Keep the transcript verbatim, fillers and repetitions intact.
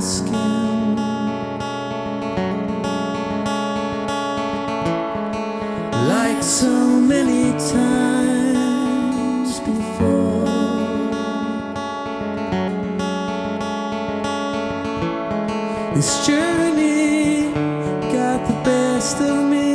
skin. Like so many times before, this journey got the best of me.